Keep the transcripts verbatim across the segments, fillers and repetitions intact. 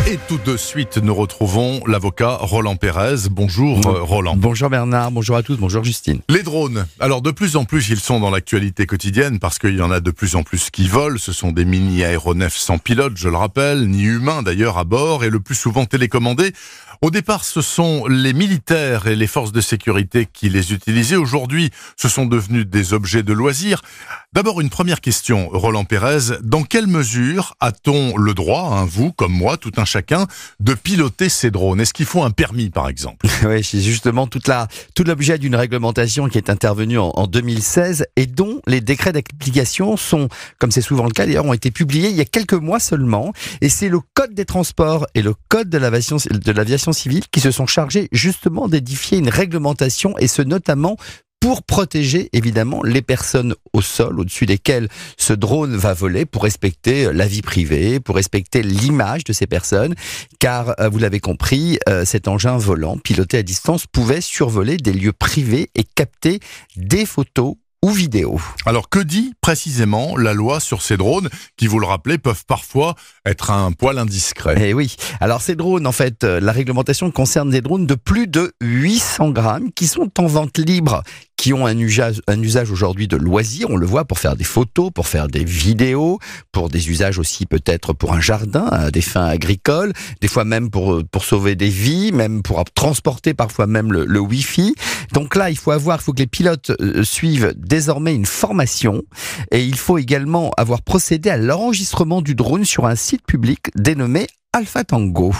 Et tout de suite, nous retrouvons l'avocat Roland Pérez. Bonjour euh, Roland. Bonjour Bernard, bonjour à tous, bonjour Justine. Les drones, alors de plus en plus ils sont dans l'actualité quotidienne parce qu'il y en a de plus en plus qui volent. Ce sont des mini-aéronefs sans pilote, je le rappelle, ni humains d'ailleurs à bord et le plus souvent télécommandés. Au départ, ce sont les militaires et les forces de sécurité qui les utilisaient. Aujourd'hui, ce sont devenus des objets de loisirs. D'abord, une première question, Roland Pérez. Dans quelle mesure a-t-on le droit, hein, vous comme moi, tout un chacun, de piloter ces drones? Est-ce qu'il faut un permis, par exemple? Oui, c'est justement toute la, tout l'objet d'une réglementation qui est intervenue en, en deux mille seize et dont les décrets d'application sont, comme c'est souvent le cas d'ailleurs, ont été publiés il y a quelques mois seulement. Et c'est le Code des transports et le Code de l'aviation, de l'aviation civile qui se sont chargés justement d'édifier une réglementation, et ce notamment pour protéger évidemment les personnes au sol au-dessus desquelles ce drone va voler, pour respecter la vie privée, pour respecter l'image de ces personnes, car euh, vous l'avez compris, euh, cet engin volant piloté à distance pouvait survoler des lieux privés et capter des photos ou vidéos. Alors que dit précisément la loi sur ces drones qui, vous le rappelez, peuvent parfois être un poil indiscrets? Eh oui, alors ces drones, en fait, la réglementation concerne des drones de plus de huit cents grammes qui sont en vente libre, qui ont un usage, un usage aujourd'hui de loisir, on le voit, pour faire des photos, pour faire des vidéos, pour des usages aussi peut-être pour un jardin, à des fins agricoles, des fois même pour, pour sauver des vies, même pour transporter parfois même le, le Wi-Fi. Donc là, il faut avoir, il faut que les pilotes euh, suivent désormais une formation, et il faut également avoir procédé à l'enregistrement du drone sur un site public dénommé Alpha Tango.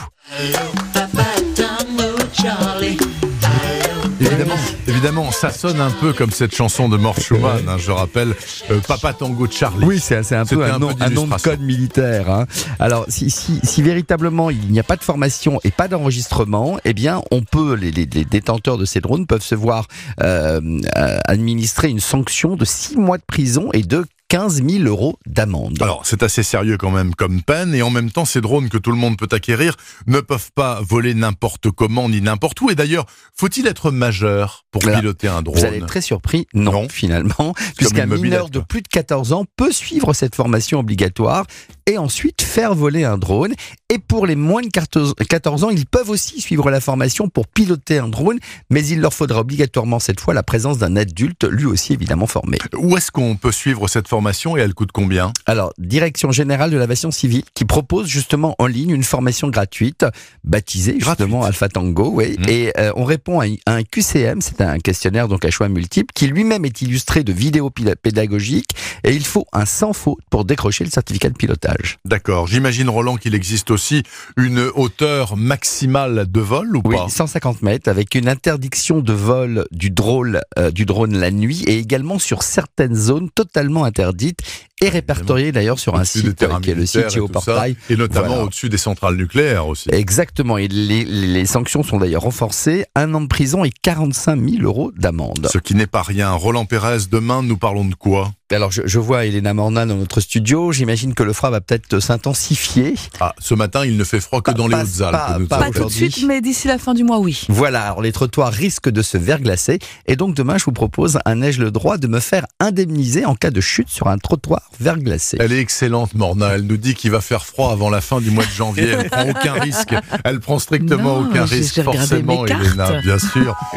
Évidemment, évidemment, ça sonne un peu comme cette chanson de Mort Schumann, hein, je rappelle, euh, Papa Tango Charlie. Oui, c'est, c'est un peu un, un, nom, un nom de code militaire. Hein. Alors, si, si, si véritablement il n'y a pas de formation et pas d'enregistrement, eh bien, on peut, les, les, les détenteurs de ces drones peuvent se voir euh, euh, administrer une sanction de six mois de prison et de quinze mille euros d'amende. Alors, c'est assez sérieux quand même comme peine, et en même temps, ces drones que tout le monde peut acquérir ne peuvent pas voler n'importe comment ni n'importe où. Et d'ailleurs, faut-il être majeur pour Là, piloter un drone? Vous allez être très surpris, non, non. finalement, puisqu'un mineur de plus de quatorze ans peut suivre cette formation obligatoire et ensuite faire voler un drone. Et pour les moins de quatorze ans, ils peuvent aussi suivre la formation pour piloter un drone, mais il leur faudra obligatoirement cette fois la présence d'un adulte, lui aussi évidemment formé. Où est-ce qu'on peut suivre cette formation et elle coûte combien? Alors, Direction Générale de l'Aviation Civile qui propose justement en ligne une formation gratuite, baptisée justement Gratuite. Alpha Tango, oui. Mmh. Et euh, on répond à un Q C M, c'est un questionnaire donc à choix multiples, qui lui-même est illustré de vidéos pédagogiques, et il faut un sans faute pour décrocher le certificat de pilotage. D'accord. J'imagine, Roland, qu'il existe aussi une hauteur maximale de vol ou oui, pas? cent cinquante mètres, avec une interdiction de vol du drone, euh, du drone la nuit, et également sur certaines zones totalement interdites et répertoriées d'ailleurs sur un site euh, qui est le site Géoportail. Et notamment voilà. Au-dessus des centrales nucléaires aussi. Exactement. Et les, les sanctions sont d'ailleurs renforcées. Un an de prison et quarante-cinq mille euros d'amende. Ce qui n'est pas rien. Roland Pérez, demain, nous parlons de quoi? Alors, je, je vois Elena Morna dans notre studio. J'imagine que le froid va peut-être s'intensifier. Ah, ce matin, il ne fait froid que pas, dans les pas, Hautes-Alpes. Pas, pas tout de suite, mais d'ici la fin du mois, oui. Voilà, alors les trottoirs risquent de se verglacer. Et donc, demain, je vous propose, un ai-je le droit de me faire indemniser en cas de chute sur un trottoir verglacé? Elle est excellente, Morna. Elle nous dit qu'il va faire froid avant la fin du mois de janvier. Elle prend aucun risque. Elle prend strictement non, aucun risque, forcément, Elena, bien sûr.